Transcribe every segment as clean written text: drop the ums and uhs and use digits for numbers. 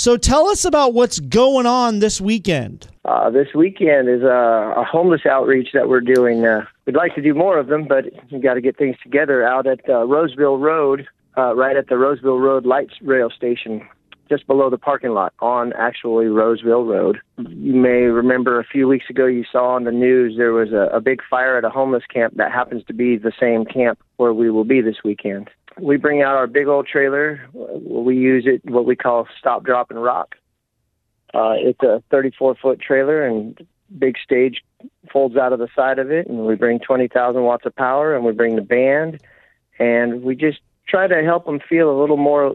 So tell us about what's going on this weekend. This weekend is a homeless outreach that we're doing. We'd like to do more of them, but we got to get things together out at Roseville Road, right at the Roseville Road light rail station, just below the parking lot on actually Roseville Road. You may remember a few weeks ago you saw on the news there was a big fire at a homeless camp that happens to be the same camp where we will be this weekend. We bring out our big old trailer. We use it, what we call stop, drop, and rock. It's a 34-foot trailer, and big stage folds out of the side of it, and we bring 20,000 watts of power, and we bring the band, and we just try to help them feel a little more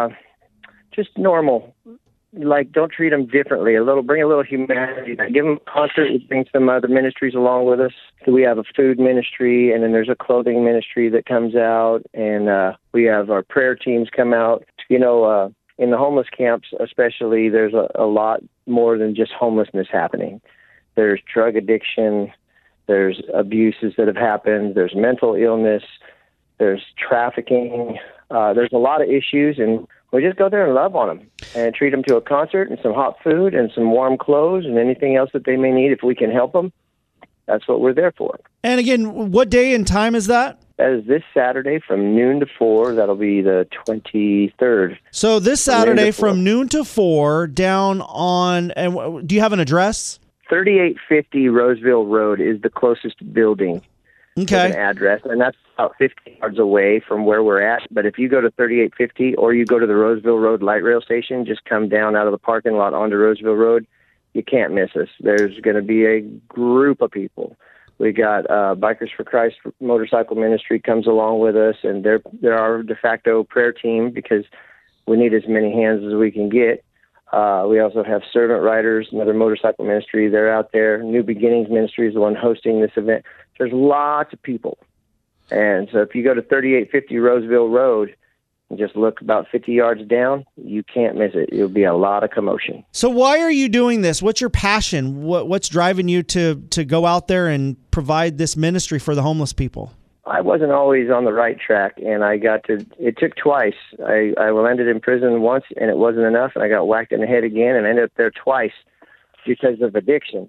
just normal. Like, don't treat them differently. Bring a little humanity. Give them a concert. We bring some other ministries along with us. So we have a food ministry, and then there's a clothing ministry that comes out, and we have our prayer teams come out. In the homeless camps especially, there's a lot more than just homelessness happening. There's drug addiction, there's abuses that have happened, there's mental illness, there's trafficking, there's a lot of issues, and we just go there and love on them and treat them to a concert and some hot food and some warm clothes and anything else that they may need if we can help them. That's what we're there for. And again, what day and time is that? That is this Saturday from noon to 4. That'll be the 23rd. So this Saturday from noon to 4 down on, and do you have an address? 3850 Roseville Road is the closest building. Okay. With an address, and that's about 50 yards away from where we're at. But if you go to 3850 or you go to the Roseville Road light rail station, just come down out of the parking lot onto Roseville Road, you can't miss us. There's going to be a group of people. We got Bikers for Christ motorcycle ministry comes along with us, and they're our de facto prayer team because we need as many hands as we can get. We also have Servant Riders, another motorcycle ministry. They're out there. New Beginnings Ministry is the one hosting this event. There's lots of people. And so if you go to 3850 Roseville Road and just look about 50 yards down, you can't miss it. It'll be a lot of commotion. So why are you doing this? What's your passion? What's driving you to go out there and provide this ministry for the homeless people? I wasn't always on the right track, and it took twice. I landed in prison once, and it wasn't enough, and I got whacked in the head again, and I ended up there twice because of addiction.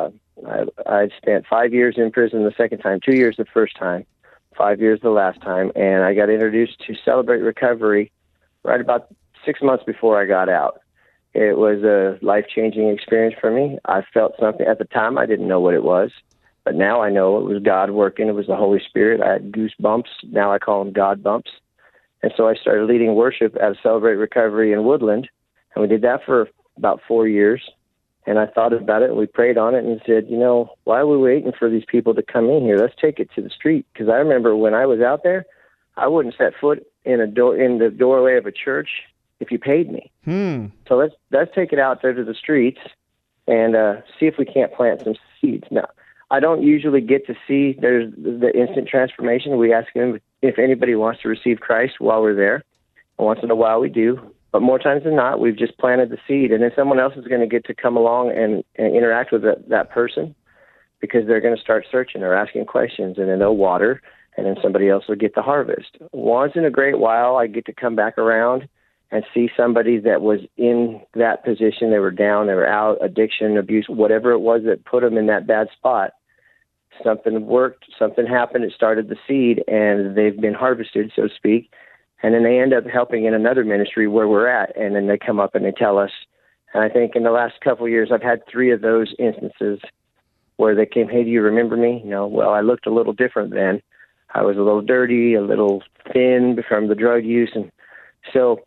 I spent 5 years in prison the second time, 2 years the first time, 5 years the last time, and I got introduced to Celebrate Recovery right about 6 months before I got out. It was a life-changing experience for me. I felt something. At the time, I didn't know what it was. But now I know it was God working. It was the Holy Spirit. I had goosebumps. Now I call them God bumps. And so I started leading worship at Celebrate Recovery in Woodland. And we did that for about 4 years. And I thought about it, and we prayed on it and said, why are we waiting for these people to come in here? Let's take it to the street. Because I remember when I was out there, I wouldn't set foot in the doorway of a church if you paid me. So let's take it out there to the streets and see if we can't plant some seeds. Now, I don't usually get to see there's the instant transformation. We ask them if anybody wants to receive Christ while we're there. And once in a while we do. But more times than not, we've just planted the seed. And then someone else is going to get to come along and interact with that person because they're going to start searching or asking questions. And then they'll water, and then somebody else will get the harvest. Once in a great while, I get to come back around and see somebody that was in that position. They were down, they were out, addiction, abuse, whatever it was that put them in that bad spot. Something worked, something happened, it started the seed, and they've been harvested, so to speak. And then they end up helping in another ministry where we're at, and then they come up and they tell us. And I think in the last couple of years, I've had 3 of those instances where they came, hey, do you remember me? Well, I looked a little different then. I was a little dirty, a little thin from the drug use. And so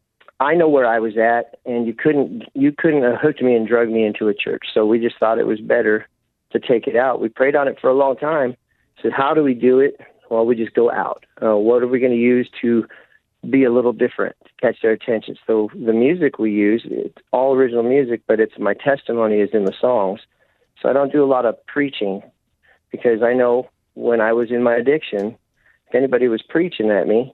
I know where I was at, and you couldn't have hooked me and drug me into a church. So we just thought it was better to take it out. We prayed on it for a long time. Said, how do we do it? Well, we just go out. What are we going to use to be a little different, to catch their attention? So the music we use, it's all original music, but it's my testimony is in the songs. So I don't do a lot of preaching because I know when I was in my addiction, if anybody was preaching at me,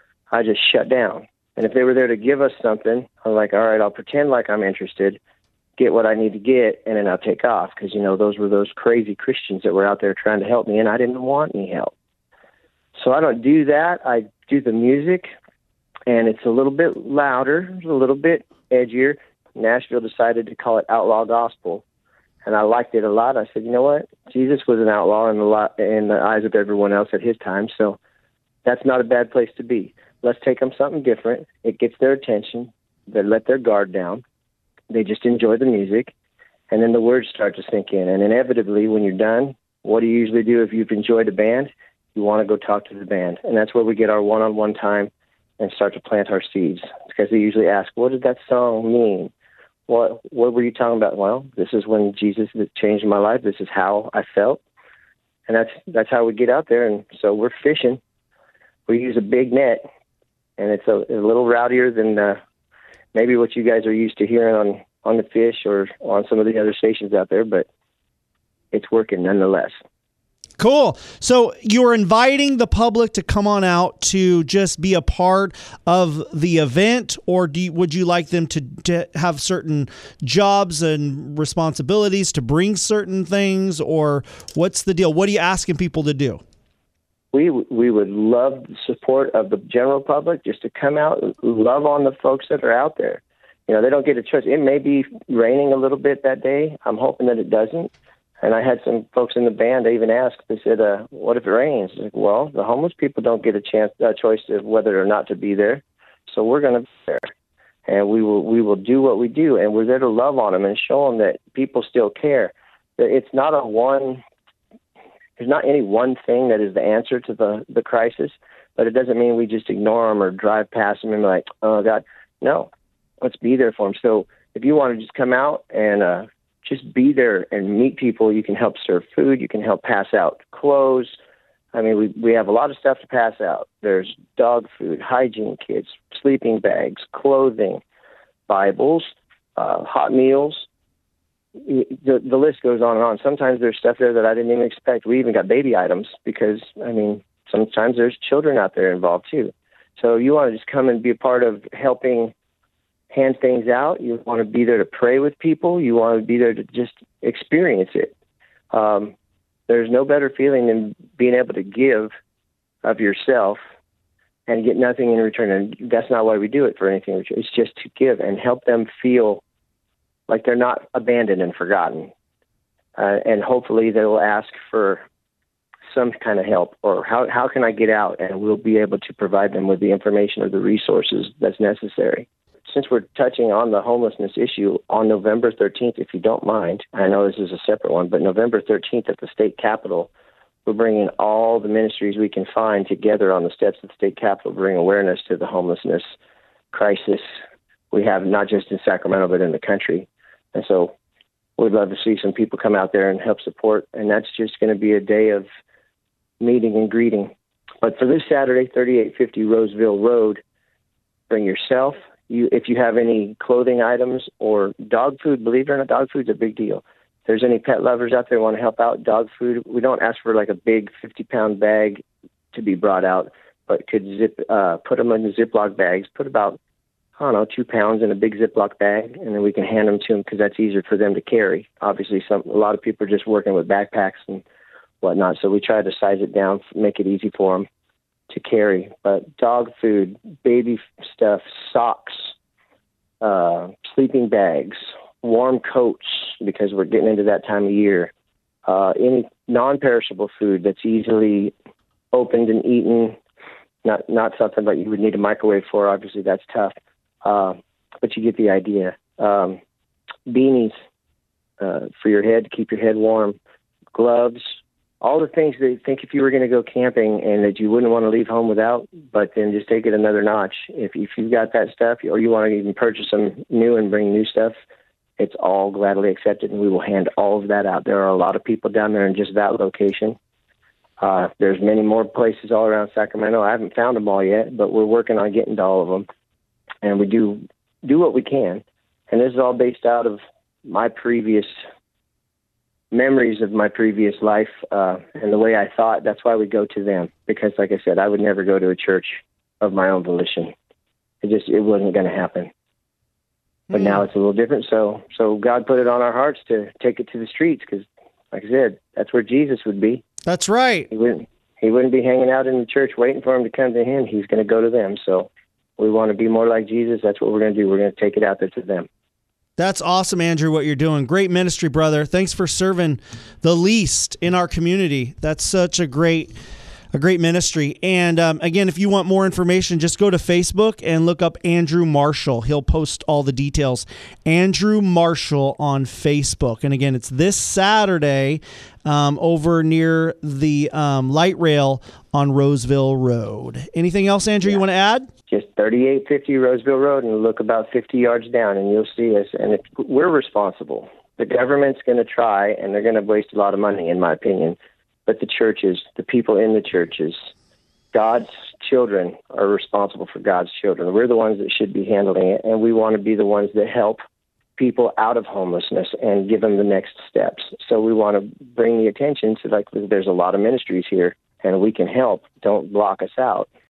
I just shut down. And if they were there to give us something, I'm like, all right, I'll pretend like I'm interested, get what I need to get, and then I'll take off. Because, those were those crazy Christians that were out there trying to help me, and I didn't want any help. So I don't do that. I do the music, and it's a little bit louder, a little bit edgier. Nashville decided to call it outlaw gospel, and I liked it a lot. I said, you know what? Jesus was an outlaw in the eyes of everyone else at his time, so that's not a bad place to be. Let's take them something different. It gets their attention. They let their guard down. They just enjoy the music, and then the words start to sink in. And inevitably, when you're done, what do you usually do if you've enjoyed a band? You want to go talk to the band, and that's where we get our one-on-one time and start to plant our seeds, because they usually ask, what did that song mean? What were you talking about? Well, this is when Jesus changed my life. This is how I felt. And that's how we get out there. And so we're fishing. We use a big net, and it's a little rowdier than maybe what you guys are used to hearing on the fish or on some of the other stations out there, but it's working nonetheless. Cool. So you're inviting the public to come on out to just be a part of the event, or would you like them to have certain jobs and responsibilities to bring certain things, or what's the deal? What are you asking people to do? We would love the support of the general public just to come out and love on the folks that are out there. You know, they don't get a choice. It may be raining a little bit that day. I'm hoping that it doesn't. And I had some folks in the band, they even asked, they said, what if it rains? Like, well, the homeless people don't get a choice of whether or not to be there. So we're going to be there. And we will do what we do. And we're there to love on them and show them that people still care. That it's not there's not any one thing that is the answer to the crisis, but it doesn't mean we just ignore them or drive past them and be like, oh, God. No, let's be there for them. So if you want to just come out and just be there and meet people. You can help serve food. You can help pass out clothes. I mean, we have a lot of stuff to pass out. There's dog food, hygiene kits, sleeping bags, clothing, Bibles, hot meals. The list goes on and on. Sometimes there's stuff there that I didn't even expect. We even got baby items because, I mean, sometimes there's children out there involved too. So you want to just come and be a part of helping hand things out. You want to be there to pray with people. You want to be there to just experience it. There's no better feeling than being able to give of yourself and get nothing in return. And that's not why we do it for anything. It's just to give and help them feel like they're not abandoned and forgotten. And hopefully they will ask for some kind of help, or how can I get out? And we'll be able to provide them with the information or the resources that's necessary. Since we're touching on the homelessness issue, on November 13th, if you don't mind, I know this is a separate one, but November 13th at the state capitol, we're bringing all the ministries we can find together on the steps of the state capitol, bring awareness to the homelessness crisis we have, not just in Sacramento, but in the country. And so we'd love to see some people come out there and help support. And that's just going to be a day of meeting and greeting. But for this Saturday, 3850 Roseville Road, bring yourself. If you have any clothing items or dog food, believe it or not, dog food's a big deal. If there's any pet lovers out there who want to help out, dog food, we don't ask for like a big 50-pound bag to be brought out, but could put them in the Ziploc bags, put about, 2 pounds in a big Ziploc bag, and then we can hand them to them because that's easier for them to carry. Obviously, a lot of people are just working with backpacks and whatnot, so we try to size it down, make it easy for them to carry. But dog food, baby stuff, socks, sleeping bags, warm coats, because we're getting into that time of year, any non-perishable food that's easily opened and eaten, not something that you would need a microwave for. Obviously that's tough, but you get the idea. Beanies for your head to keep your head warm, gloves, all the things that you think if you were going to go camping and that you wouldn't want to leave home without, but then just take it another notch. If you've got that stuff, or you want to even purchase some new and bring new stuff, it's all gladly accepted, and we will hand all of that out. There are a lot of people down there in just that location. There's many more places all around Sacramento. I haven't found them all yet, but we're working on getting to all of them. And we do what we can. And this is all based out of my previous memories of my previous life and the way I thought. That's why we go to them, because like I said, I would never go to a church of my own volition. It wasn't going to happen. But now it's a little different. So God put it on our hearts to take it to the streets, because like I said, that's where Jesus would be. That's right. He wouldn't be hanging out in the church waiting for them to come to him. He's going to go to them. So We want to be more like Jesus. That's what we're going to do. We're going to take it out there to them. That's awesome, Andrew, what you're doing. Great ministry, brother. Thanks for serving the least in our community. That's such a great ministry. And again, if you want more information, just go to Facebook and look up Andrew Marshall. He'll post all the details. Andrew Marshall on Facebook. And again, it's this Saturday over near the light rail on Roseville Road. Anything else, Andrew, you want to add? Just 3850 Roseville Road, and look about 50 yards down, and you'll see us. And we're responsible. The government's going to try, and they're going to waste a lot of money, in my opinion. But the churches, the people in the churches, God's children are responsible for God's children. We're the ones that should be handling it, and we want to be the ones that help people out of homelessness and give them the next steps. So we want to bring the attention to, like, there's a lot of ministries here, and we can help. Don't block us out.